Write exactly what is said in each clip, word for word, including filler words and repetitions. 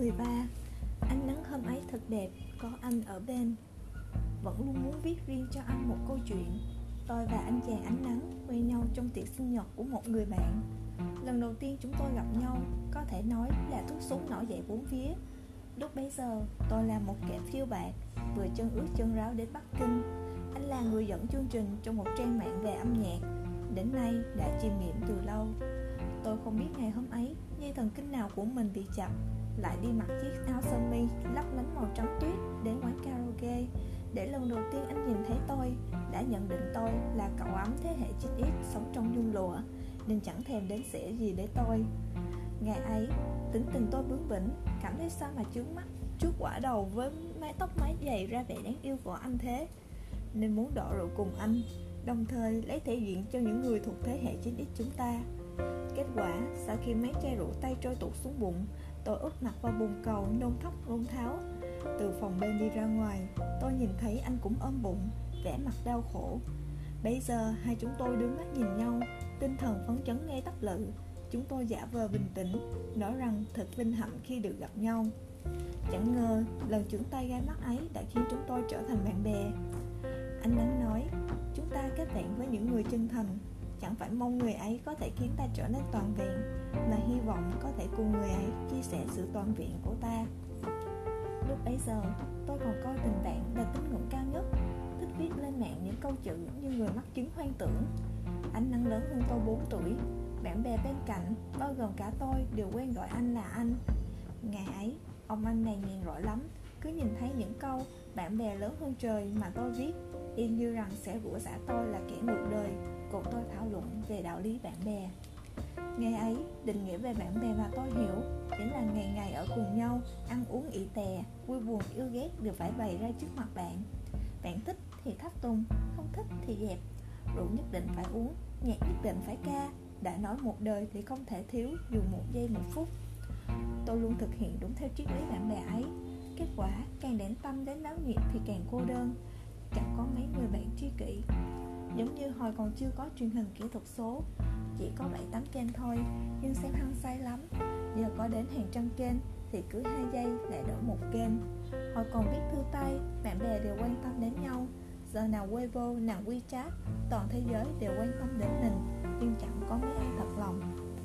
mười ba. Ánh nắng hôm ấy thật đẹp, có anh ở bên. Vẫn luôn muốn viết riêng cho anh một câu chuyện. Tôi và anh chàng ánh nắng quen nhau trong tiệc sinh nhật của một người bạn. Lần đầu tiên chúng tôi gặp nhau, có thể nói là thuốc súng nổi dậy bốn phía. Lúc bấy giờ, tôi là một kẻ phiêu bạt, vừa chân ướt chân ráo đến Bắc Kinh. Anh là người dẫn chương trình trong một trang mạng về âm nhạc, đến nay đã chiêm nghiệm từ lâu. Tôi không biết ngày hôm ấy dây thần kinh nào của mình bị chặt, lại đi mặc chiếc áo sơ mi lấp lánh màu trắng tuyết đến quán karaoke, để lần đầu tiên anh nhìn thấy tôi đã nhận định tôi là cậu ấm thế hệ chín x sống trong nhung lụa, nên chẳng thèm đến sẻ gì để tôi. Ngày ấy, tính tình tôi bướng bỉnh, cảm thấy sao mà chướng mắt trước quả đầu với mái tóc mái dày ra vẻ đáng yêu của anh thế, nên muốn đọ rượu cùng anh, đồng thời lấy thể diện cho những người thuộc thế hệ chín x chúng ta. Kết quả, sau khi mấy chai rượu tay trôi tuột xuống bụng, tôi úp mặt vào bồn cầu nôn thốc nôn tháo. Từ phòng bên đi ra ngoài, tôi nhìn thấy anh cũng ôm bụng, vẻ mặt đau khổ. Bây giờ hai chúng tôi đưa mắt nhìn nhau, tinh thần phấn chấn ngay tắp lự. Chúng tôi giả vờ bình tĩnh, nói rằng thật vinh hạnh khi được gặp nhau. Chẳng ngờ lần chưởng tay gai mắt ấy đã khiến chúng tôi trở thành bạn bè. Anh Nắng nói, chúng ta kết bạn với những người chân thành, chẳng phải mong người ấy có thể khiến ta trở nên toàn vẹn, mà hy vọng có thể cùng người ấy chia sẻ sự toàn vẹn của ta. Lúc bấy giờ, tôi còn coi tình bạn là tín ngưỡng cao nhất, thích viết lên mạng những câu chữ như người mắc chứng hoang tưởng. Anh Nắng lớn hơn tôi bốn tuổi, bạn bè bên cạnh, bao gồm cả tôi, đều quen gọi anh là anh. Ngày ấy, ông anh này nghiền rỗi lắm, cứ nhìn thấy những câu bạn bè lớn hơn trời mà tôi viết, yên như rằng sẽ rủa xả tôi là kẻ ngược đời, cùng tôi thảo luận về đạo lý bạn bè. Ngày ấy, định nghĩa về bạn bè mà tôi hiểu chính là ngày ngày ở cùng nhau, ăn uống ị tè, vui buồn yêu ghét đều phải bày ra trước mặt bạn. Bạn thích thì tháp tùng, không thích thì dẹp. Rượu nhất định phải uống, nhạc nhất định phải ca. Đã nói một đời thì không thể thiếu dù một giây một phút. Tôi luôn thực hiện đúng theo triết lý bạn bè ấy. Kết quả, càng đến tâm đến náo nhiệt thì càng cô đơn, chẳng có mấy người bạn tri kỷ. Giống như hồi còn chưa có truyền hình kỹ thuật số, chỉ có bảy tám kênh thôi, nhưng xem hăng say lắm. Giờ có đến hàng trăm kênh thì cứ hai giây lại đổi một kênh. Hồi còn viết thư tay, bạn bè đều quan tâm đến nhau. Giờ nào Weibo, nào WeChat, toàn thế giới đều quan tâm đến mình, nhưng chẳng có mấy ai thật lòng.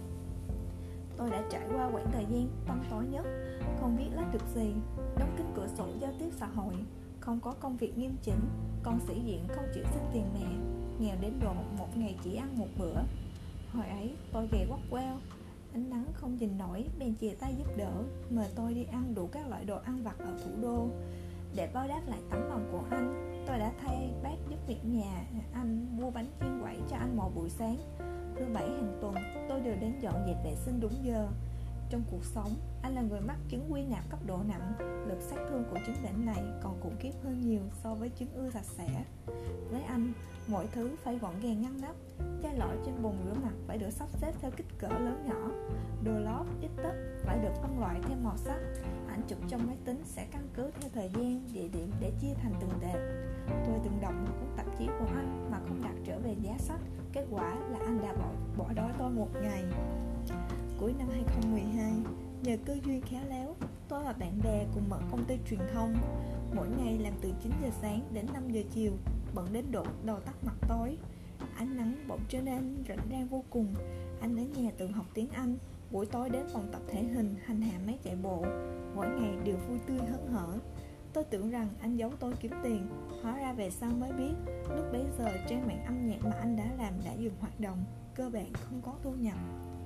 Tôi đã trải qua quãng thời gian tăm tối nhất, không viết lách được gì, đóng kín cửa sổ giao tiếp xã hội, không có công việc nghiêm chỉnh, con sĩ diện không chịu xin tiền mẹ, nghèo đến độ một ngày chỉ ăn một bữa. Hồi ấy tôi ghé quắt queo, Ánh Nắng không nhìn nổi bèn chìa tay giúp đỡ, mời tôi đi ăn đủ các loại đồ ăn vặt ở thủ đô. Để báo đáp lại tấm lòng của anh, tôi đã thay bác giúp việc nhà anh mua bánh chiên quẩy cho anh mỗi buổi sáng. Thứ bảy hàng tuần tôi đều đến dọn dẹp vệ sinh đúng giờ. Trong cuộc sống, anh là người mắc chứng quy nạp cấp độ nặng, lực sát thương của chứng bệnh này còn khủng khiếp hơn nhiều so với chứng ưa sạch sẽ. Với anh, mọi thứ phải gọn gàng ngăn nắp, chai lọ trên bồn rửa mặt phải được sắp xếp theo kích cỡ lớn nhỏ, đồ lót, ít tất phải được phân loại theo màu sắc, ảnh chụp trong máy tính sẽ căn cứ theo thời gian, địa điểm để chia thành từng tệp. Tôi từng đọc một cuốn tạp chí của anh mà không đặt trở về giá sách, kết quả là anh đã bỏ, bỏ đói tôi một ngày. Cuối năm hai không một hai, nhờ cơ duyên khéo léo, tôi và bạn bè cùng mở công ty truyền thông. Mỗi ngày làm từ chín giờ sáng đến năm giờ chiều, bận đến độ đầu tắt mặt tối. Ánh Nắng bỗng trở nên rảnh rang vô cùng. Anh đến nhà tự học tiếng Anh, buổi tối đến phòng tập thể hình hành hạ máy chạy bộ. Mỗi ngày đều vui tươi hớn hở. Tôi tưởng rằng anh giấu tôi kiếm tiền, hóa ra về sau mới biết lúc bấy giờ trang mạng âm nhạc mà anh đã làm đã dừng hoạt động, cơ bản không có thu nhập.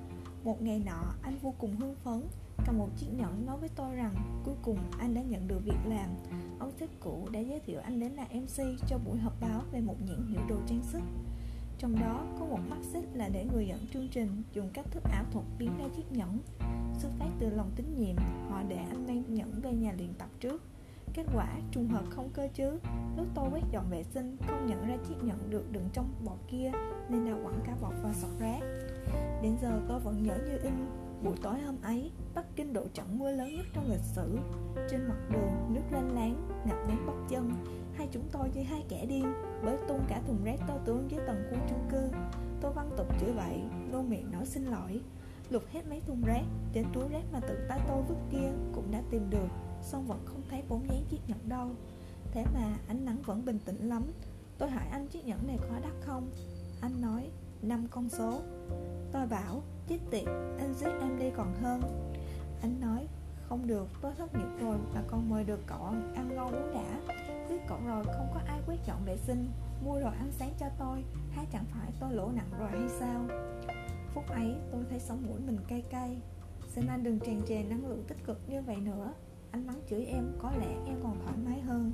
Một ngày nọ, anh vô cùng hưng phấn, cầm một chiếc nhẫn nói với tôi rằng cuối cùng anh đã nhận được việc làm. Ông sếp cũ đã giới thiệu anh đến là em xê cho buổi họp báo về một nhãn hiệu đồ trang sức. Trong đó có một mắt xích là để người dẫn chương trình dùng cách thức ảo thuật biến ra chiếc nhẫn. Xuất phát từ lòng tín nhiệm, họ để anh mang nhẫn về nhà luyện tập trước. Kết quả trùng hợp không cơ chứ, lúc tôi quét dọn vệ sinh không nhận ra chiếc nhẫn được đựng trong bọc kia, nên đã quẳng cả bọc vào sọt rác. Đến giờ tôi vẫn nhớ như in. Buổi tối hôm ấy, Bắc Kinh đổ trận mưa lớn nhất trong lịch sử. Trên mặt đường, nước lênh láng, ngập đến bắp chân. Hai chúng tôi như hai kẻ điên, bới tung cả thùng rác to tướng dưới tầng khu chung cư. Tôi văng tục chửi bậy, luôn miệng nói xin lỗi. Lục hết mấy thùng rác, đến túi rác mà tự tay tôi vứt kia cũng đã tìm được, song vẫn không thấy bóng dáng chiếc nhẫn đâu. Thế mà ánh nắng vẫn bình tĩnh lắm. Tôi hỏi anh chiếc nhẫn này có đắt không? Anh nói năm con số. Tôi bảo chết tiệt, anh giết em đi còn hơn. Anh nói không được, tôi thất nghiệp rồi mà còn mời được cậu ăn ngon uống đã. Biết cậu rồi không có ai quét dọn vệ sinh, mua đồ ăn sáng cho tôi, há chẳng phải tôi lỗ nặng rồi hay sao? Phút ấy tôi thấy sống mũi mình cay cay. Xin anh đừng tràn trề năng lượng tích cực như vậy nữa. Anh mắng chửi em có lẽ em còn thoải mái hơn.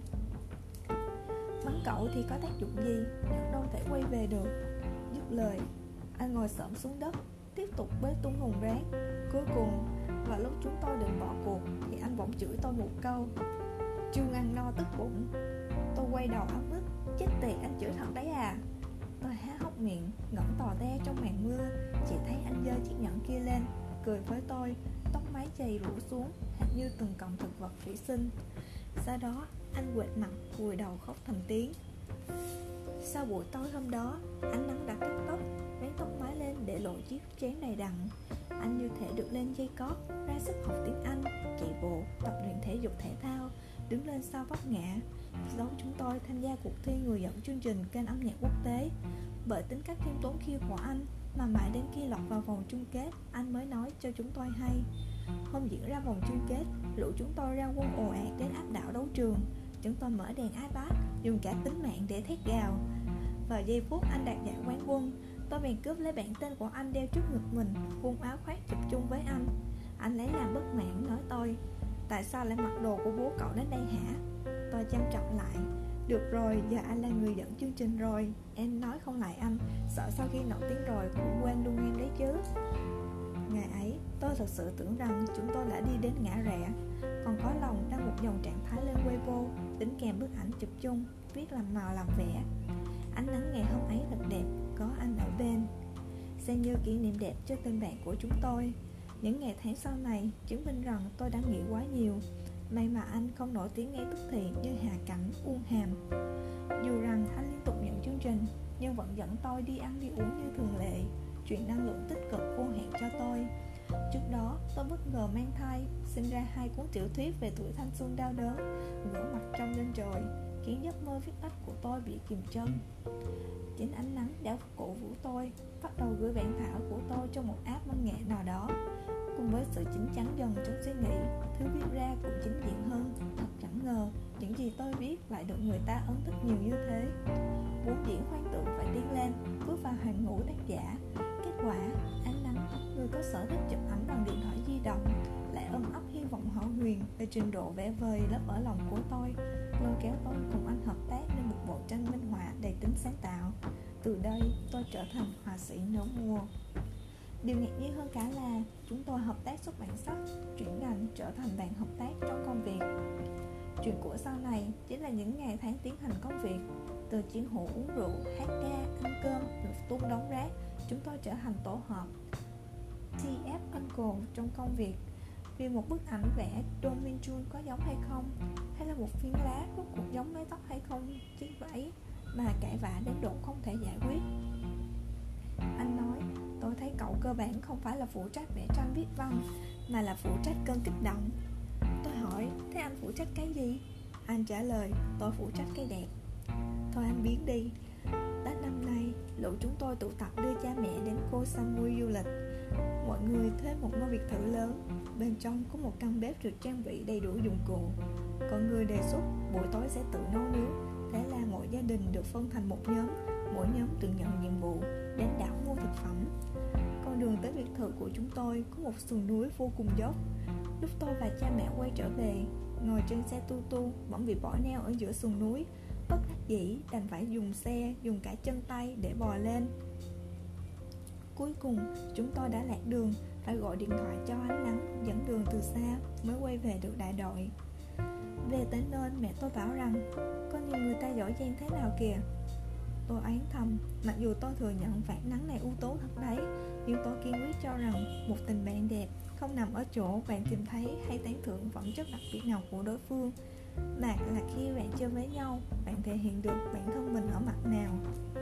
Mắng cậu thì có tác dụng gì, nhẫn đâu thể quay về được. Dứt lời, anh ngồi xổm xuống đất, tiếp tục bới tung thùng rác. Cuối cùng, vào lúc chúng tôi định bỏ cuộc thì anh bỗng chửi tôi một câu: chưa ăn no tức bụng. Tôi quay đầu ấm ức, chết tiệt, anh chửi thật đấy à? Tôi há hốc miệng, ngẩng tò te trong màn mưa, chỉ thấy anh giơ chiếc nhẫn kia lên, cười với tôi, tóc mái chày rủ xuống, hệt như từng cọng thực vật thủy sinh. Sau đó, anh quệt mặt, vùi đầu khóc thành tiếng. Sau buổi tối hôm đó, ánh nắng đã cắt tóc, vén tóc mái lên để lộ chiếc trán đầy đặn. Anh như thể được lên dây cót, ra sức học tiếng Anh, chạy bộ, tập luyện thể dục thể thao, đứng lên sau vấp ngã. Giấu chúng tôi tham gia cuộc thi người dẫn chương trình kênh âm nhạc quốc tế. Bởi tính cách khiêm tốn kia của anh mà mãi đến khi lọt vào vòng chung kết, anh mới nói cho chúng tôi hay. Hôm diễn ra vòng chung kết, lũ chúng tôi ra quân ồ ạt đến áp đảo đấu trường. Chúng tôi mở đèn iPad, dùng cả tính mạng để thét gào. Vào giây phút anh đạt giải quán quân, tôi bèn cướp lấy bản tên của anh đeo trước ngực mình, vung áo khoác chụp chung với anh. Anh lấy làm bất mãn nói tôi: tại sao lại mặc đồ của bố cậu đến đây hả? Tôi chăm trọng lại: được rồi, giờ anh là người dẫn chương trình rồi, em nói không lại anh, sợ sau khi nổi tiếng rồi cũng quên luôn em đấy chứ. Ngày ấy, tôi thật sự tưởng rằng chúng tôi đã đi đến ngã rẽ, còn có lòng đăng một dòng trạng thái lên Weibo, đính kèm bức ảnh chụp chung, viết làm màu làm vẽ. Ánh nắng ngày hôm ấy thật đẹp, có anh ở bên. Xem như kỷ niệm đẹp cho tình bạn của chúng tôi. Những ngày tháng sau này chứng minh rằng tôi đã nghĩ quá nhiều. May mà anh không nổi tiếng ngay tức thì như Hà Cảnh, Uông Hàm. Dù rằng anh liên tục nhận chương trình, nhưng vẫn dẫn tôi đi ăn đi uống như thường lệ, truyền năng lượng tích cực vô hạn cho tôi. Trước đó, tôi bất ngờ mang thai, sinh ra hai cuốn tiểu thuyết về tuổi thanh xuân đau đớn, ngửa mặt trông lên trời, khiến giấc mơ viết lách của tôi bị kìm chân. Chính ánh nắng đã cổ vũ tôi, bắt đầu gửi bản thảo của tôi cho một app văn nghệ nào đó. Cùng với sự chín chắn dần trong suy nghĩ, thứ viết ra cũng chính diện hơn. Thật chẳng ngờ, những gì tôi viết lại được người ta ấn thích nhiều như thế. Vốn dĩ hoang tưởng phải tiến lên, bước vào hàng ngũ tác giả. Kết quả, ánh nắng, người có sở thích chụp ảnh bằng điện thoại di động, lại ôm ấp hy vọng hão huyền về trình độ vẽ vời lấp ở lòng của tôi, lôi kéo tôi cùng anh hợp tác nên một bộ tranh minh họa đầy tính sáng tạo. Từ đây, tôi trở thành họa sĩ nửa mùa. Điều ngạc nhiên hơn cả là chúng tôi hợp tác xuất bản sách, chuyển ngành trở thành bạn hợp tác trong công việc. Chuyện của sau này chính là những ngày tháng tiến hành công việc. Từ chiến hữu uống rượu, hát ca, ăn cơm, lục tung đống rác, chúng tôi trở thành tổ hợp tê ép Uncle trong công việc. Vì một bức ảnh vẽ Don Minh Chun có giống hay không, hay là một phiến lá rốt cuộc giống mái tóc hay không, chiếc váy, mà cãi vã đến độ không thể giải quyết. Anh nói, tôi thấy cậu cơ bản không phải là phụ trách vẽ tranh viết văn, mà là phụ trách cơn kích động. Tôi hỏi, thế anh phụ trách cái gì? Anh trả lời, tôi phụ trách cái đẹp. Thôi anh biến đi. Tết năm nay, lũ chúng tôi tụ tập đưa cha mẹ đến Koh Samui du lịch. Mọi người thuê một ngôi biệt thự lớn, bên trong có một căn bếp được trang bị đầy đủ dụng cụ. Có người đề xuất buổi tối sẽ tự nấu nướng. Thế là mỗi gia đình được phân thành một nhóm, mỗi nhóm tự nhận nhiệm vụ đến đảo mua thực phẩm. Con đường tới biệt thự của chúng tôi có một sườn núi vô cùng dốc. Lúc tôi và cha mẹ quay trở về, ngồi trên xe tu tu bỗng bị bỏ neo ở giữa sườn núi. Bất đắc dĩ đành phải dùng xe, dùng cả chân tay để bò lên. Cuối cùng chúng tôi đã lạc đường, phải gọi điện thoại cho ánh nắng dẫn đường từ xa mới quay về được đại đội. Về tới nơi, mẹ tôi bảo rằng có nhiều người ta giỏi giang thế nào kìa. Tôi oán thầm, mặc dù tôi thừa nhận phản nắng này ưu tố thật đấy, nhưng tôi kiên quyết cho rằng một tình bạn đẹp không nằm ở chỗ bạn tìm thấy hay tán thưởng phẩm chất đặc biệt nào của đối phương, mà là khi bạn chơi với nhau, bạn thể hiện được bản thân mình ở mặt nào.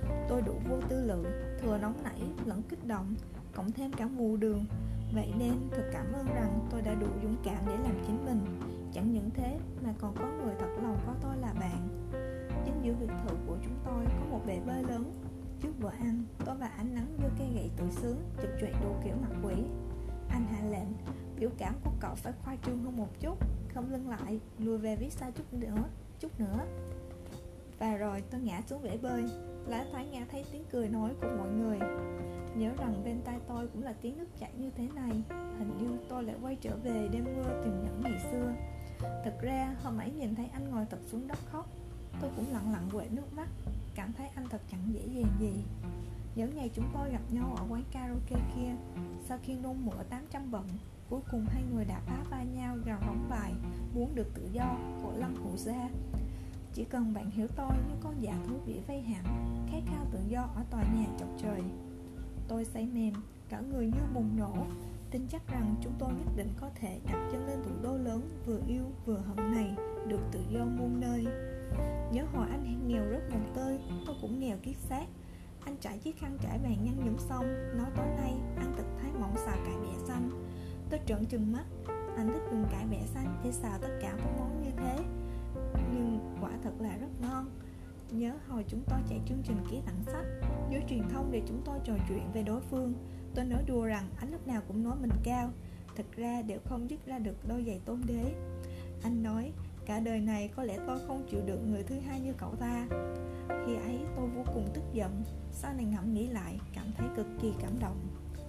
Tôi đủ vô tư lự, thừa nóng nảy lẫn kích động, cộng thêm cả mù đường. Vậy nên thật cảm ơn rằng tôi đã đủ dũng cảm để làm chính mình. Chẳng những thế mà còn có người thật lòng coi tôi là bạn. Chính giữa biệt thự của chúng tôi có một bể bơi lớn. Trước bữa ăn, tôi và ánh nắng giơ cây gậy tự sướng, chụp choẹt đủ kiểu mặt quỷ. Anh hạ lệnh, biểu cảm của cậu phải khoa trương hơn một chút, không lưng lại, lùi về phía sau chút nữa, chút nữa. Và rồi tôi ngã xuống bể bơi, lá thoáng nghe thấy tiếng cười nói của mọi người. Nhớ rằng bên tai tôi cũng là tiếng nước chảy như thế này. Hình như tôi lại quay trở về đêm mưa tìm nhẫn ngày xưa. Thật ra hôm ấy nhìn thấy anh ngồi tập xuống đất khóc, tôi cũng lặng lặng quệt nước mắt, cảm thấy anh thật chẳng dễ dàng gì. Nhớ ngày chúng tôi gặp nhau ở quán karaoke kia, sau khi nôn mửa tám trăm bận, cuối cùng hai người đã phá vai nhau gào rống bài muốn được tự do của Lâm Hữu Gia. Chỉ cần bạn hiểu tôi như con dạ thú bị vây hãm, khát khao tự do ở tòa nhà chọc trời. Tôi say mềm, cả người như bùng nổ, tin chắc rằng chúng tôi nhất định có thể đặt chân lên thủ đô lớn vừa yêu vừa hận này, được tự do muôn nơi. Nhớ hồi anh nghèo rất mồng tơi, tôi cũng nghèo kiết xác. Anh trải chiếc khăn trải bàn nhăn nhúm xong, nói tối nay ăn thịt thái mỏng xào cải bẹ xanh. Tôi trợn trừng mắt, anh thích dùng cải bẹ xanh để xào tất cả các món như thế, nhưng quả thật là rất ngon. Nhớ hồi chúng tôi chạy chương trình ký tặng sách, giới truyền thông để chúng tôi trò chuyện về đối phương. Tôi nói đùa rằng anh lúc nào cũng nói mình cao, thực ra đều không dứt ra được đôi giày tôn đế. Anh nói, cả đời này có lẽ tôi không chịu được người thứ hai như cậu ta. Khi ấy tôi vô cùng tức giận, sau này ngẫm nghĩ lại cảm thấy cực kỳ cảm động.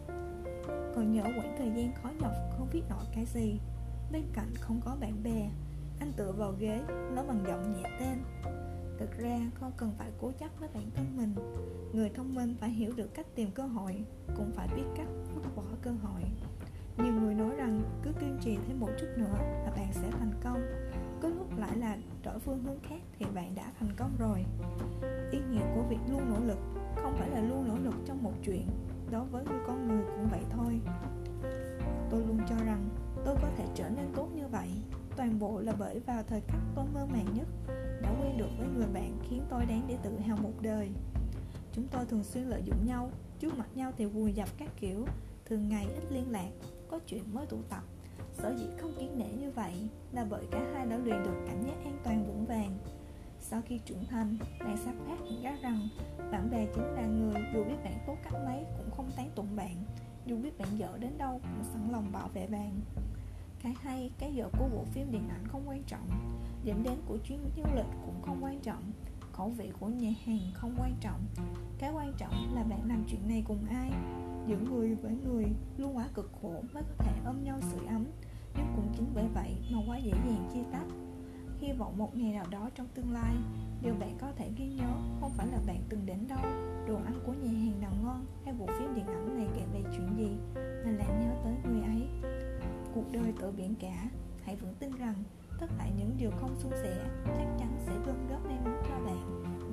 Còn nhớ quãng thời gian khó nhọc không biết nổi cái gì. Bên cạnh không có bạn bè, anh tựa vào ghế nói bằng giọng nhẹ tên. Thực ra không cần phải cố chấp với bản thân mình. Người thông minh phải hiểu được cách tìm cơ hội, cũng phải biết cách vứt bỏ cơ hội. Nhiều người nói rằng cứ kiên trì thêm một chút nữa là bạn sẽ thành công, có lúc lại là đổi phương hướng khác thì bạn đã thành công rồi. Ý nghĩa của việc luôn nỗ lực không phải là luôn nỗ lực trong một chuyện, đối với người con người cũng vậy thôi. Tôi luôn cho rằng tôi có thể trở nên tốt như vậy, toàn bộ là bởi vào thời khắc tôi mơ màng nhất đã quen được với người bạn khiến tôi đáng để tự hào một đời. Chúng tôi thường xuyên lợi dụng nhau, trước mặt nhau thì vùi dập các kiểu, thường ngày ít liên lạc, có chuyện mới tụ tập. Sở dĩ không kiên nể như vậy là bởi cả hai đã luyện được cảm giác an toàn vững vàng. Sau khi trưởng thành, bạn sắp phát hiện ra rằng bạn bè chính là người dù biết bạn tốt cách mấy cũng không tán tụng bạn, dù biết bạn dở đến đâu cũng sẵn lòng bảo vệ bạn. Cái hay, cái dở của bộ phim điện ảnh không quan trọng, điểm đến của chuyến du lịch cũng không quan trọng, khẩu vị của nhà hàng không quan trọng. Cái quan trọng là bạn làm chuyện này cùng ai. Giữa người với người luôn quá cực khổ mới có thể ôm nhau sưởi ấm, nhưng cũng chính bởi vậy mà quá dễ dàng chia tách. Hy vọng một ngày nào đó trong tương lai, điều bạn có thể ghi nhớ không phải là bạn từng đến đâu, đồ ăn của nhà hàng nào ngon, hay bộ phim điện ảnh này kể về chuyện gì, mà là nhớ tới người ấy. Cuộc đời tựa biển cả, hãy vững tin rằng tất cả những điều không suôn sẻ chắc chắn sẽ gom góp may mắn cho bạn.